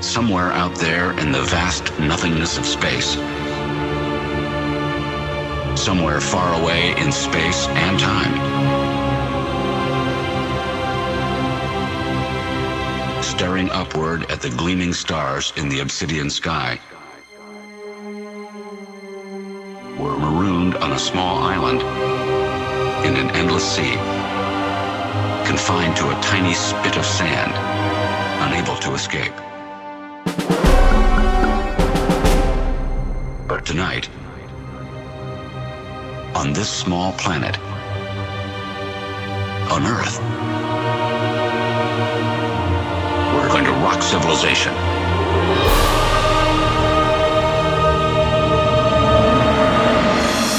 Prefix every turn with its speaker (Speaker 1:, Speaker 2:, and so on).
Speaker 1: Somewhere out there in the vast nothingness of space, somewhere far away in space and time, staring upward at the gleaming stars in the obsidian sky, we're marooned on a small island in an endless sea, confined to a tiny spit of sand, unable to escape. But tonight, on this small planet, on Earth, we're going to rock civilization.